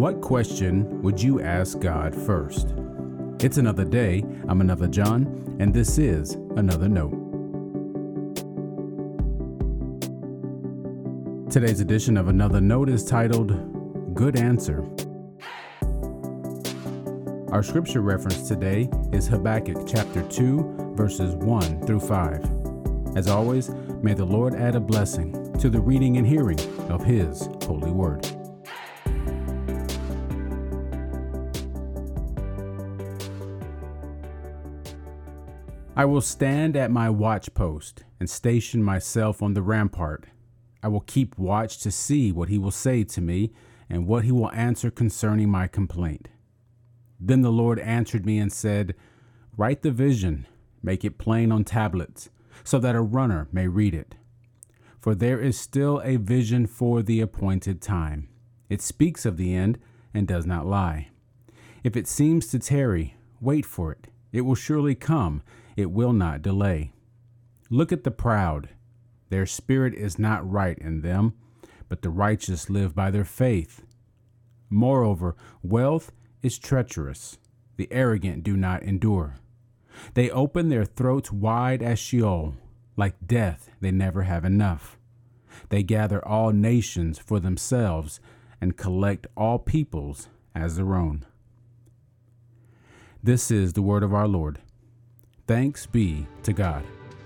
What question would you ask God first? It's another day. I'm Another John, and this is Another Note. Today's edition of Another Note is titled, Good Answer. Our scripture reference today is Habakkuk chapter 2, verses 1 through 5. As always, may the Lord add a blessing to the reading and hearing of His holy word. I will stand at my watchpost and station myself on the rampart. I will keep watch to see what He will say to me and what He will answer concerning my complaint. Then the Lord answered me and said, Write the vision, make it plain on tablets, so that a runner may read it. For there is still a vision for the appointed time. It speaks of the end and does not lie. If it seems to tarry, wait for it. It will surely come. It will not delay. Look at the proud. Their spirit is not right in them, but the righteous live by their faith. Moreover, wealth is treacherous. The arrogant do not endure. They open their throats wide as Sheol. Like death, they never have enough. They gather all nations for themselves and collect all peoples as their own. This is the word of our Lord. Thanks be to God.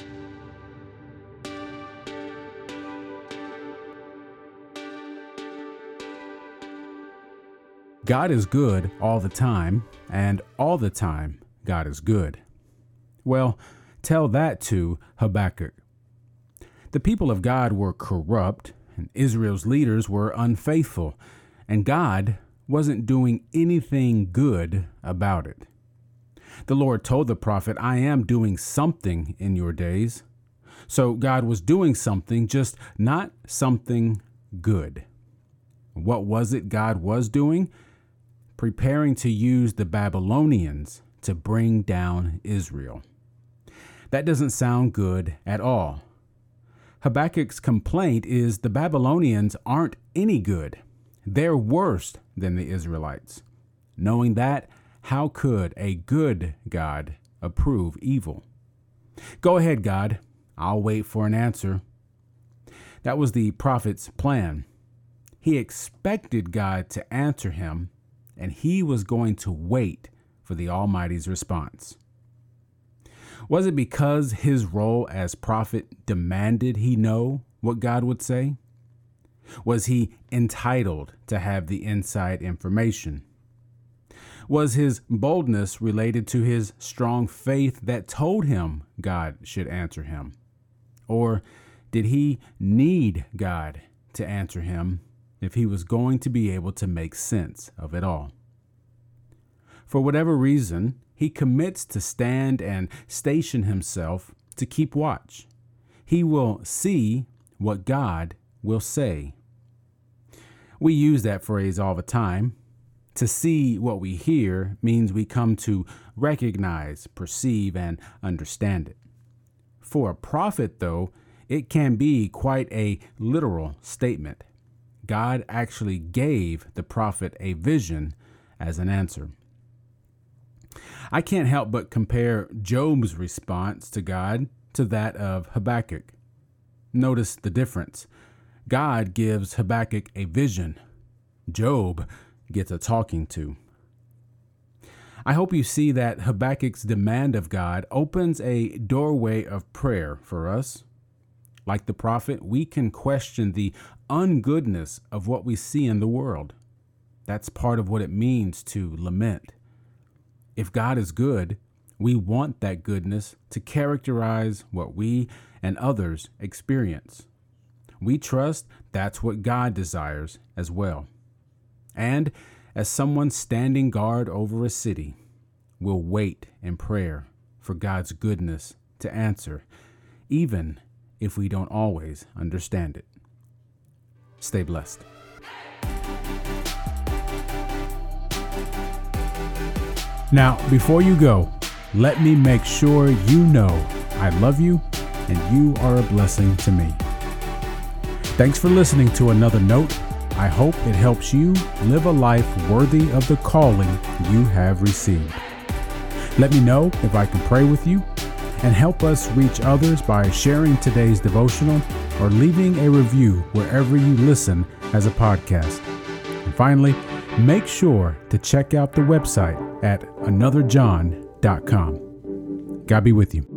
God is good all the time, and all the time God is good. Well, tell that to Habakkuk. The people of God were corrupt, and Israel's leaders were unfaithful, and God wasn't doing anything good about it. The Lord told the prophet, I am doing something in your days. So God was doing something, just not something good. What was it God was doing? Preparing to use the Babylonians to bring down Israel. That doesn't sound good at all. Habakkuk's complaint is the Babylonians aren't any good. They're worse than the Israelites. Knowing that, how could a good God approve evil? Go ahead, God. I'll wait for an answer. That was the prophet's plan. He expected God to answer him, and he was going to wait for the Almighty's response. Was it because his role as prophet demanded he know what God would say? Was he entitled to have the inside information? Was his boldness related to his strong faith that told him God should answer him? Or did he need God to answer him if he was going to be able to make sense of it all? For whatever reason, he commits to stand and station himself to keep watch. He will see what God will say. We use that phrase all the time. To see what we hear means we come to recognize, perceive, and understand it. For a prophet, though, it can be quite a literal statement. God actually gave the prophet a vision as an answer. I can't help but compare Job's response to God to that of Habakkuk. Notice the difference. God gives Habakkuk a vision. Job gets a talking to. I hope you see that Habakkuk's demand of God opens a doorway of prayer for us. Like the prophet, we can question the ungoodness of what we see in the world. That's part of what it means to lament. If God is good, we want that goodness to characterize what we and others experience. We trust that's what God desires as well. And as someone standing guard over a city, we'll wait in prayer for God's goodness to answer, even if we don't always understand it. Stay blessed. Now, before you go, let me make sure you know I love you and you are a blessing to me. Thanks for listening to Another Note. I hope it helps you live a life worthy of the calling you have received. Let me know if I can pray with you and help us reach others by sharing today's devotional or leaving a review wherever you listen as a podcast. And finally, make sure to check out the website at anotherjohn.com. God be with you.